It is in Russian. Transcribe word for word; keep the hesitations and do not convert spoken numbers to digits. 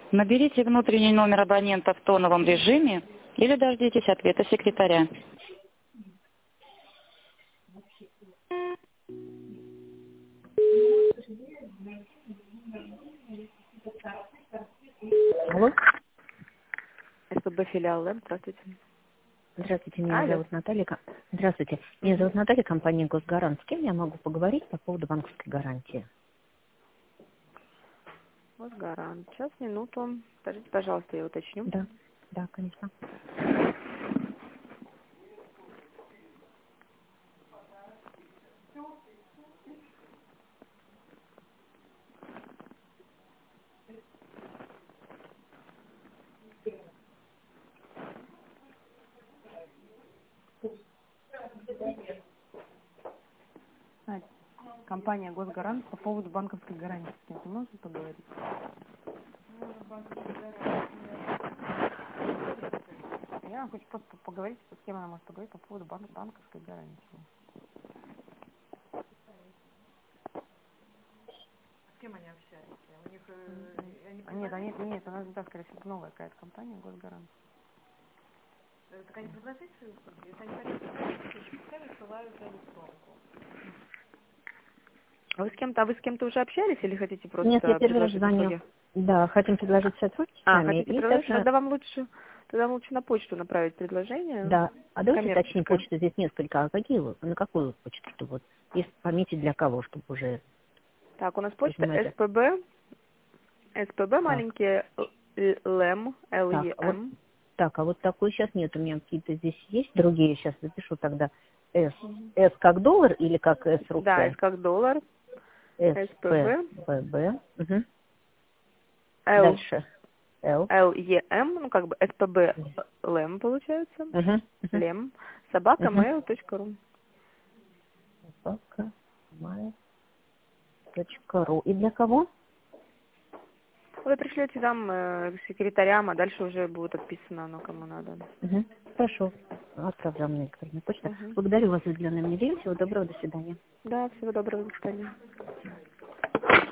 Наберите внутренний номер абонента в тоновом режиме или дождитесь ответа секретаря. Алло. СПБ филиал М, здравствуйте. Здравствуйте, меня Алло. зовут Наталья. Ко- Здравствуйте, меня Угу. зовут Наталья, компания Госгарант. С кем я могу поговорить по поводу банковской гарантии? Мосгарант. Сейчас, минуту. Скажите, пожалуйста, я уточню. Да, да, конечно. А, компания Госгарант по поводу банковской гарантии. С кем-то можно поговорить? Я хочу просто поговорить, с кем она может поговорить по поводу бан- банковской гарантии. С кем они общались? У них, э, они А, Нет, а предложили? нет, нет, она, да, скорее всего, новая какая-то компания Госгарант. Э, Так они предложили свои услуги? Если они хотят предложить, пускай высылают электронку. А вы с кем-то, а вы с кем-то уже общались или хотите Нет, я просто первый раз предложить звоню. услуги? Да, хотим предложить сотрудничать с А, вами. хотите И, предложить? собственно, Тогда вам лучше, тогда вам лучше на почту направить предложение да. А давайте уточним коммерческое. почту здесь несколько. А какие вы? На какую почту? Чтобы вот, если пометить для кого, чтобы уже, Так, у нас вы почта понимаете. СПБ, СПБ Так, маленькие, ЛЭМ, так, а вот, ЛЕМ. так, а вот такой сейчас нет. У меня какие-то здесь есть другие. Сейчас запишу тогда. С. Мгм. С как доллар или как С Да, русская? С как доллар, С, П, СПБ, Б, Б. Угу. Л, Дальше. Л. ЛЕМ, ну как бы СПБ ЛЭМ получается, Угу. Угу. ЛЕМ, собака Угу. mail точка ру. Собака. Mail точка ру. И для кого? Вы пришлете там э, секретарям, а дальше уже будет отписано оно кому надо. Угу. Хорошо. Отправляю мне электронную почту. Мгм. Благодарю вас за уделенное мне время. Всего доброго. До свидания. Да, всего доброго, до свидания.